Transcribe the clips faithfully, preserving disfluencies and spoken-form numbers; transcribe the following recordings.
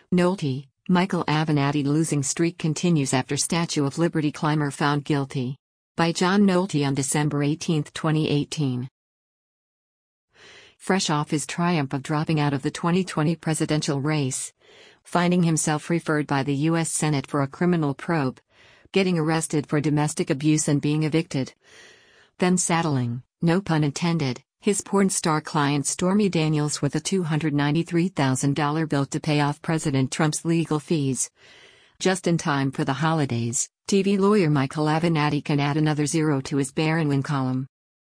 Nolte, Michael Avenatti losing streak continues after Statue of Liberty climber found guilty. By John Nolte on December eighteenth, twenty eighteen. Fresh off his triumph of dropping out of the twenty twenty presidential race, finding himself referred by the U S Senate for a criminal probe, getting arrested for domestic abuse and being evicted, then saddling, no pun intended, his porn star client Stormy Daniels with a two hundred ninety-three thousand dollars bill to pay off President Trump's legal fees. Just in time for the holidays, T V lawyer Michael Avenatti can add another zero to his bear and win column.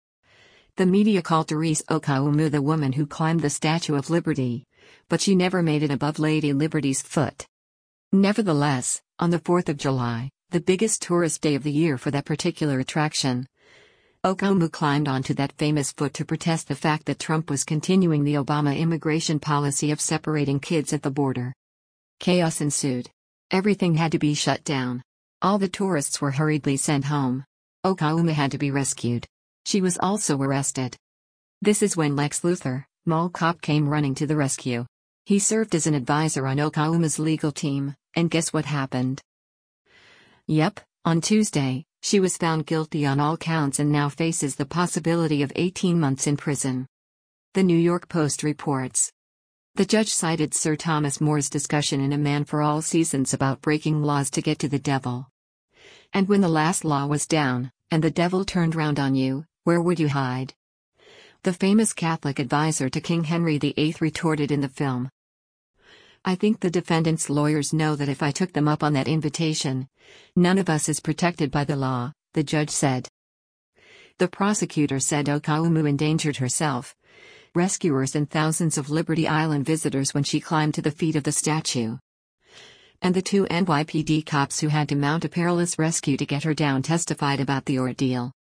The media called Therese Okaumu the woman who climbed the Statue of Liberty, but she never made it above Lady Liberty's foot. Nevertheless, on the fourth of July, the biggest tourist day of the year for that particular attraction, Okaumu climbed onto that famous foot to protest the fact that Trump was continuing the Obama immigration policy of separating kids at the border. Chaos ensued. Everything had to be shut down. All the tourists were hurriedly sent home. Okaumu had to be rescued. She was also arrested. This is when Lex Luthor, mall cop, came running to the rescue. He served as an advisor on Okaumu's legal team, and guess what happened? Yep, on Tuesday, she was found guilty on all counts and now faces the possibility of eighteen months in prison. The New York Post reports. The judge cited Sir Thomas More's discussion in A Man for All Seasons about breaking laws to get to the devil. And when the last law was down, and the devil turned round on you, where would you hide? The famous Catholic advisor to King Henry the Eighth retorted in the film. I think the defendant's lawyers know that if I took them up on that invitation, none of us is protected by the law, the judge said. The prosecutor said Okaumu endangered herself, rescuers and thousands of Liberty Island visitors when she climbed to the feet of the statue. And the two N Y P D cops who had to mount a perilous rescue to get her down testified about the ordeal.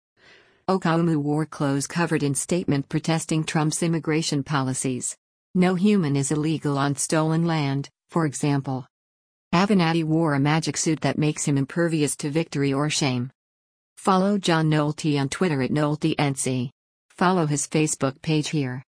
Okaumu wore clothes covered in statement protesting Trump's immigration policies. No human is illegal on stolen land, for example. Avenatti wore a magic suit that makes him impervious to victory or shame. Follow John Nolte on Twitter at NolteNC. Follow his Facebook page here.